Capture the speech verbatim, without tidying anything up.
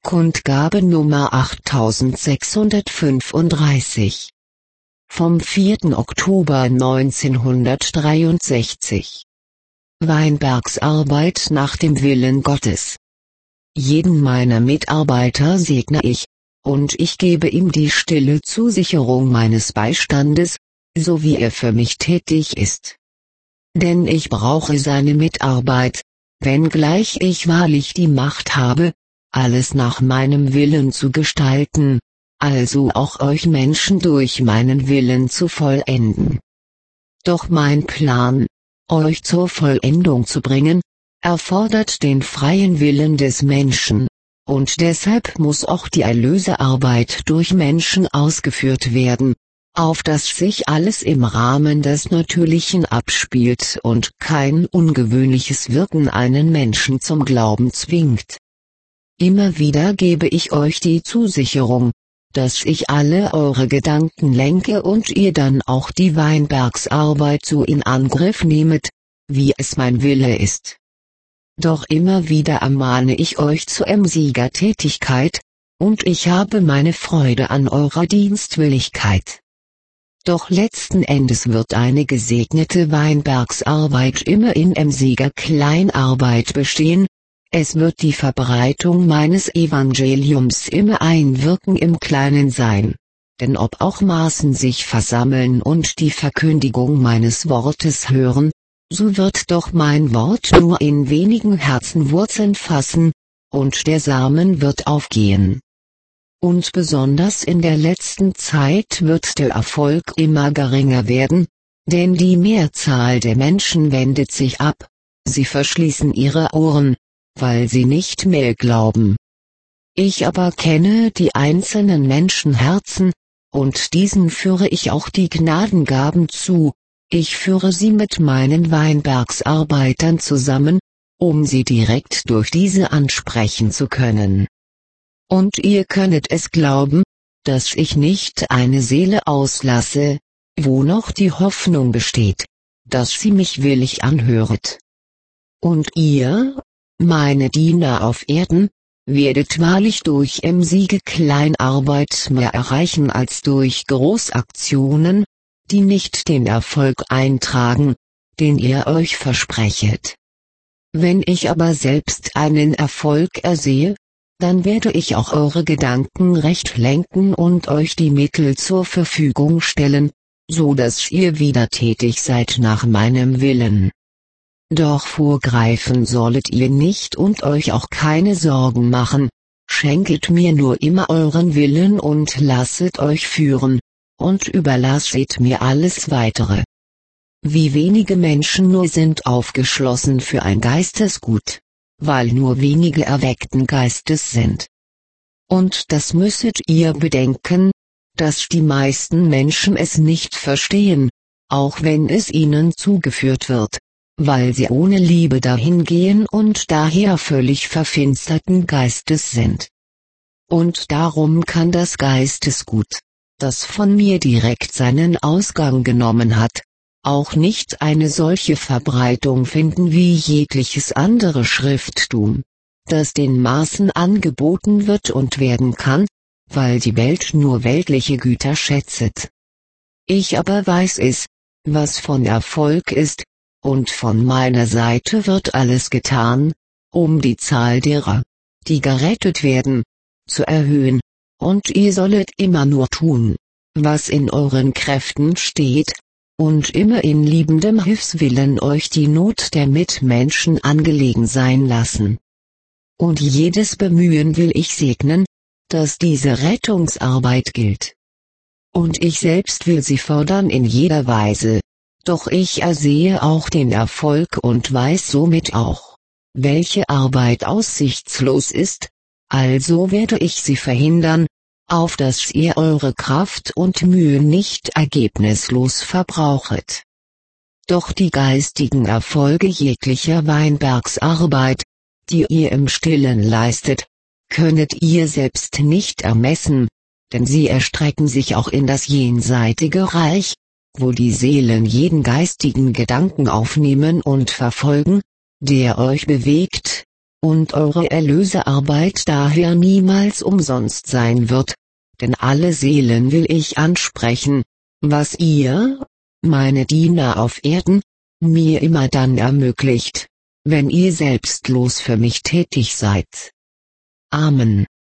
Kundgabe Nummer achttausendsechshundertfünfunddreißig. Vom vierten Oktober neunzehnhundertdreiundsechzig. Weinbergs Arbeit nach dem Willen Gottes. Jeden meiner Mitarbeiter segne ich, und ich gebe ihm die stille Zusicherung meines Beistandes, so wie er für mich tätig ist. Denn ich brauche seine Mitarbeit, wenngleich ich wahrlich die Macht habe, alles nach meinem Willen zu gestalten, also auch euch Menschen durch meinen Willen zu vollenden. Doch mein Plan, euch zur Vollendung zu bringen, erfordert den freien Willen des Menschen, und deshalb muss auch die Erlösearbeit durch Menschen ausgeführt werden, auf dass sich alles im Rahmen des Natürlichen abspielt und kein ungewöhnliches Wirken einen Menschen zum Glauben zwingt. Immer wieder gebe ich euch die Zusicherung, dass ich alle eure Gedanken lenke und ihr dann auch die Weinbergsarbeit so in Angriff nehmet, wie es mein Wille ist. Doch immer wieder ermahne ich euch zur Emsiger-Tätigkeit, und ich habe meine Freude an eurer Dienstwilligkeit. Doch letzten Endes wird eine gesegnete Weinbergsarbeit immer in emsiger Kleinarbeit bestehen. Es wird die Verbreitung meines Evangeliums immer ein Wirken im Kleinen sein. Denn ob auch Massen sich versammeln und die Verkündigung meines Wortes hören, so wird doch mein Wort nur in wenigen Herzen Wurzeln fassen, und der Samen wird aufgehen. Und besonders in der letzten Zeit wird der Erfolg immer geringer werden, denn die Mehrzahl der Menschen wendet sich ab, sie verschließen ihre Ohren, weil sie nicht mehr glauben. Ich aber kenne die einzelnen Menschenherzen, und diesen führe ich auch die Gnadengaben zu, ich führe sie mit meinen Weinbergsarbeitern zusammen, um sie direkt durch diese ansprechen zu können. Und ihr könnet es glauben, dass ich nicht eine Seele auslasse, wo noch die Hoffnung besteht, dass sie mich willig anhöret. Und ihr, meine Diener auf Erden, werdet wahrlich durch emsige Kleinarbeit mehr erreichen als durch Großaktionen, die nicht den Erfolg eintragen, den ihr euch versprechet. Wenn ich aber selbst einen Erfolg ersehe, dann werde ich auch eure Gedanken recht lenken und euch die Mittel zur Verfügung stellen, so dass ihr wieder tätig seid nach meinem Willen. Doch vorgreifen sollet ihr nicht und euch auch keine Sorgen machen, schenket mir nur immer euren Willen und lasset euch führen, und überlasset mir alles Weitere. Wie wenige Menschen nur sind aufgeschlossen für ein Geistesgut, weil nur wenige erweckten Geistes sind. Und das müsset ihr bedenken, dass die meisten Menschen es nicht verstehen, auch wenn es ihnen zugeführt wird, weil sie ohne Liebe dahingehen und daher völlig verfinsterten Geistes sind. Und darum kann das Geistesgut, das von mir direkt seinen Ausgang genommen hat, auch nicht eine solche Verbreitung finden wie jegliches andere Schrifttum, das den Maßen angeboten wird und werden kann, weil die Welt nur weltliche Güter schätzet. Ich aber weiß es, was von Erfolg ist, und von meiner Seite wird alles getan, um die Zahl derer, die gerettet werden, zu erhöhen, und ihr sollet immer nur tun, was in euren Kräften steht, und immer in liebendem Hilfswillen euch die Not der Mitmenschen angelegen sein lassen. Und jedes Bemühen will ich segnen, dass diese Rettungsarbeit gilt. Und ich selbst will sie fördern in jeder Weise. Doch ich ersehe auch den Erfolg und weiß somit auch, welche Arbeit aussichtslos ist, also werde ich sie verhindern, auf dass ihr eure Kraft und Mühe nicht ergebnislos verbrauchet. Doch die geistigen Erfolge jeglicher Weinbergsarbeit, die ihr im Stillen leistet, könnet ihr selbst nicht ermessen, denn sie erstrecken sich auch in das jenseitige Reich, wo die Seelen jeden geistigen Gedanken aufnehmen und verfolgen, der euch bewegt, und eure Erlösearbeit daher niemals umsonst sein wird, denn alle Seelen will ich ansprechen, was ihr, meine Diener auf Erden, mir immer dann ermöglicht, wenn ihr selbstlos für mich tätig seid. Amen.